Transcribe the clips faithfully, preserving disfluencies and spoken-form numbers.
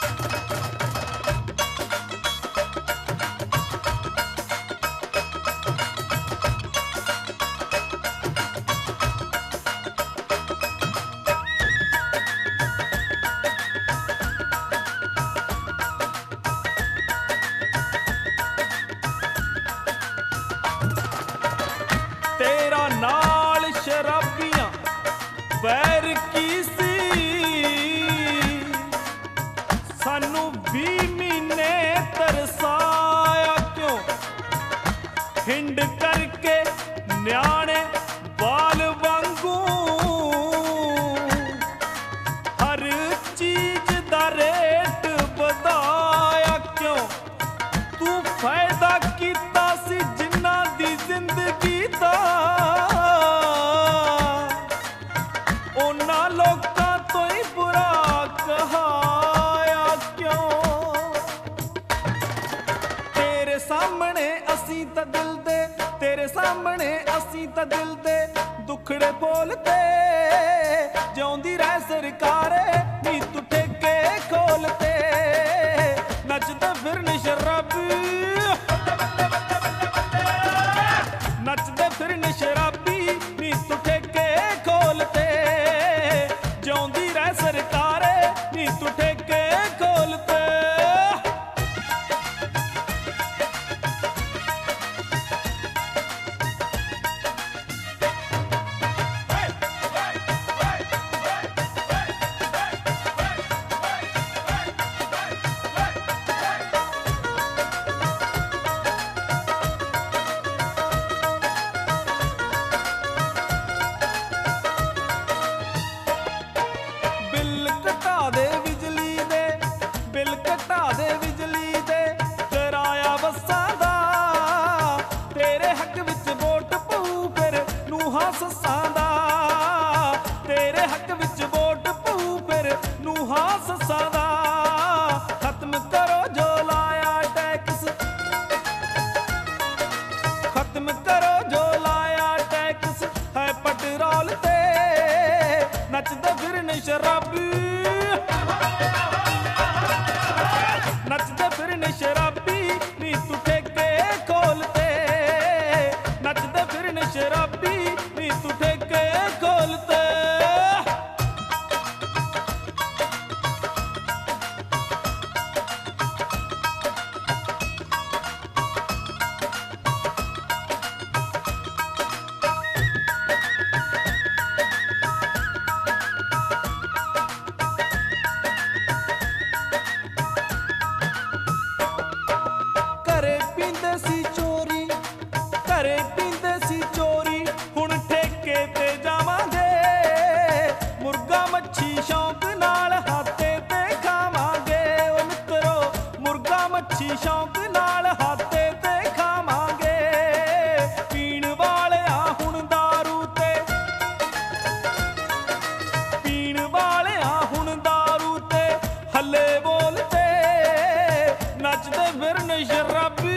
तेरा नाल शराबियां बैर की सी, सानू भी महीने तरसाया क्यों, हिंड करके न्याणे बाल वांगू, हर चीज दा रेट बधाया क्यों, तू फायदा कीता सी जिन्ना दी जिंदगी दा, उन्हां लोकां तो ही बुरा कहाया क्यों। तेरे सामने असीं तां दिल दे, तेरे सामने असीं तां दिल दे दुखड़े बोलते, जिउंदी रह सरकारे नी तू ठेके खोलते, नचदे फिरन शराबी, नचदे फिरन शराबी नी तू ठेके खोलते, जिउंदी रह सरकारे नी तू ठेके खोलते। बिल घटा दे बिजली दे, बिल घटा दे बिजली दे, किराया बस्सां दा, तेरे हक विच वोट पऊ फिर नूहां सस्सां दा, तेरे हक विच वोट पऊ फिर नूहां सस्सां दा, खत्म करो जो लाया टैक्स, खत्म करो जो लाया टैक्स है पेट्रोल ते, नचदे फिरन शराबी, नचदे फिरन शराबी नी तू ठेके खोलते, नचदे फिरन शराबी नी तू ठेके खोलते। घरे पींदे सी चोरी, घरे पींदे सी चोरी, हुण ठेके ते जावांगे, मुर्गा मच्छी शौक नाल हाथे ते खावांगे, ओ मित्रो मुर्गा मच्छी शौक नाल हाथे ते खावांगे, पीण वालिया हुण दारू ते, पीण वालिया हुण दारू ते हल्ले बोलते, नचदे फिरन शराबी,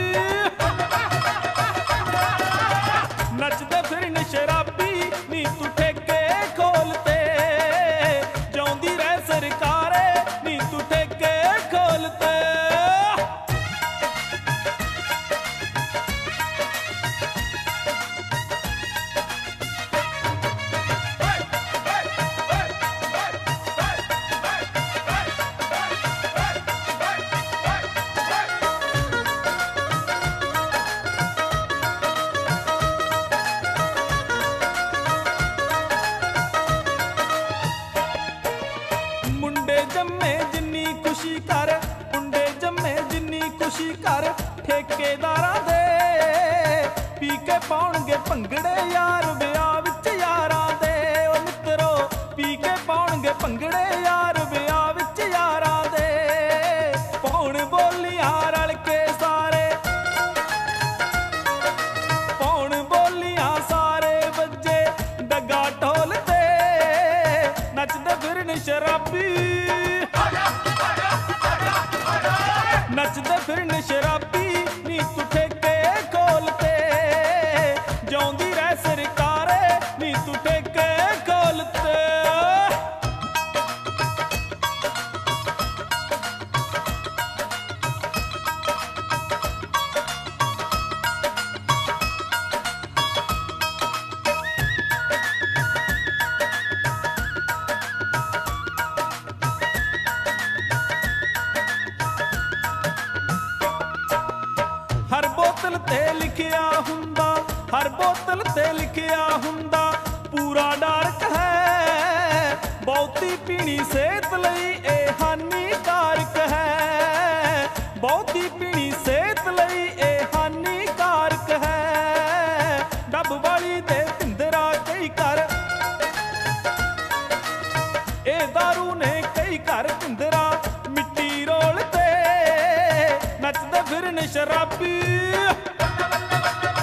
नचदे फिरन शराबी नी तू ठेके खोलते, जिउंदी रह सरकारे नी तू ठेके खोलते। मुंडे जम्मे जिन्नी खुशी कर, मुंडे जम्मे जिन्नी खुशी कर, ठेकेदारां दे पी के पाउणगे भंगड़े यार विआह विच यारां दे, ओ मित्रो पी के पाउणगे भंगड़े यार विआह विच यारां दे, पौण बोलियां रल के सारे, पौण बोलियां सारे बज्जे डगा ढोल ते, नचदे फिरन शराबी, नचदे फिरन शराबी नी तू ठेके खोलते, जिउंदी रह सरकारे नी तू ठेके खोलते। ਬਹੁਤੀ ਪੀਣੀ ਸਿਹਤ ਲਈ ਇਹ ਹਾਨੀਕਾਰਕ ਹੈ, ਬਹੁਤੀ ਪੀਣੀ ਸਿਹਤ ਲਈ ਇਹ ਹਾਨੀਕਾਰਕ ਹੈ। ਡੱਬ ਵਾਲੀ ਦੇ ਭਿੰਦਰਾ ਕਈ ਘਰ, ਇਹ ਦਾਰੂ ਨੇ ਕਈ ਘਰ ਭਿੰਦਰਾ ਮਿੱਟੀ ਰੋਲ ਤੇ ਨੱਚਦੇ ਫਿਰਨ ਸ਼ਰਾਬੀ।